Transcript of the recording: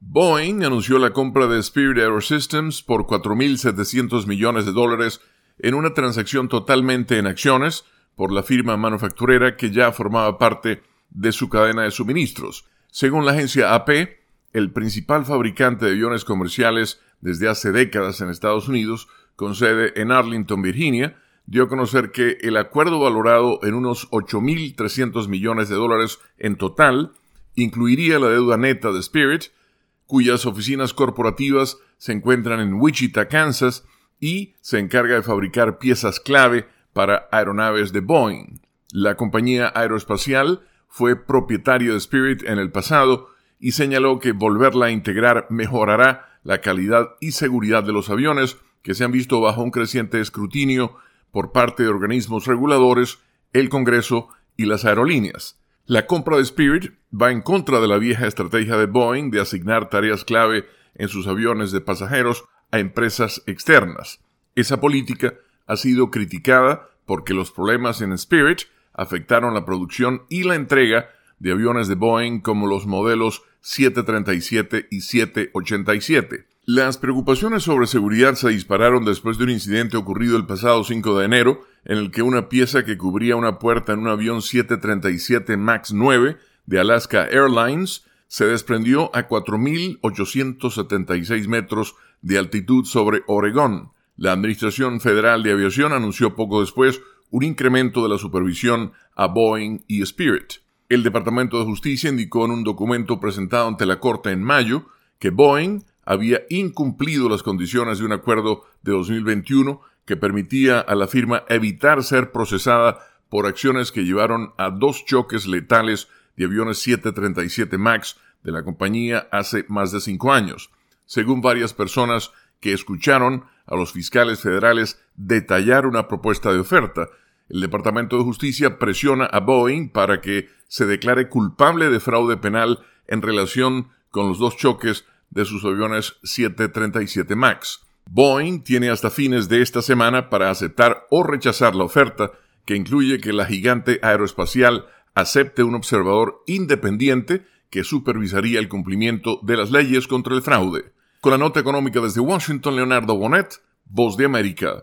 Boeing anunció la compra de Spirit AeroSystems por $4.700 millones en una transacción totalmente en acciones por la firma manufacturera que ya formaba parte de su cadena de suministros. Según la agencia AP, el principal fabricante de aviones comerciales desde hace décadas en Estados Unidos, con sede en Arlington, Virginia, dio a conocer que el acuerdo valorado en unos $8.300 millones en total incluiría la deuda neta de Spirit, cuyas oficinas corporativas se encuentran en Wichita, Kansas, y se encarga de fabricar piezas clave para aeronaves de Boeing. La compañía aeroespacial fue propietaria de Spirit en el pasado y señaló que volverla a integrar mejorará la calidad y seguridad de los aviones que se han visto bajo un creciente escrutinio por parte de organismos reguladores, el Congreso y las aerolíneas. La compra de Spirit va en contra de la vieja estrategia de Boeing de asignar tareas clave en sus aviones de pasajeros a empresas externas. Esa política ha sido criticada porque los problemas en Spirit afectaron la producción y la entrega de aviones de Boeing como los modelos 737 y 787. Las preocupaciones sobre seguridad se dispararon después de un incidente ocurrido el pasado 5 de enero, en el que una pieza que cubría una puerta en un avión 737 MAX 9 de Alaska Airlines se desprendió a 4.876 metros de altitud sobre Oregón. La Administración Federal de Aviación anunció poco después un incremento de la supervisión a Boeing y Spirit. El Departamento de Justicia indicó en un documento presentado ante la Corte en mayo que Boeing había incumplido las condiciones de un acuerdo de 2021 que permitía a la firma evitar ser procesada por acciones que llevaron a 2 choques letales de aviones 737 MAX de la compañía hace más de 5 años. Según varias personas que escucharon a los fiscales federales detallar una propuesta de oferta, el Departamento de Justicia presiona a Boeing para que se declare culpable de fraude penal en relación con los 2 choques de sus aviones 737 MAX. Boeing tiene hasta fines de esta semana para aceptar o rechazar la oferta, que incluye que la gigante aeroespacial acepte un observador independiente que supervisaría el cumplimiento de las leyes contra el fraude. Con la nota económica desde Washington, Leonardo Bonet, Voz de América.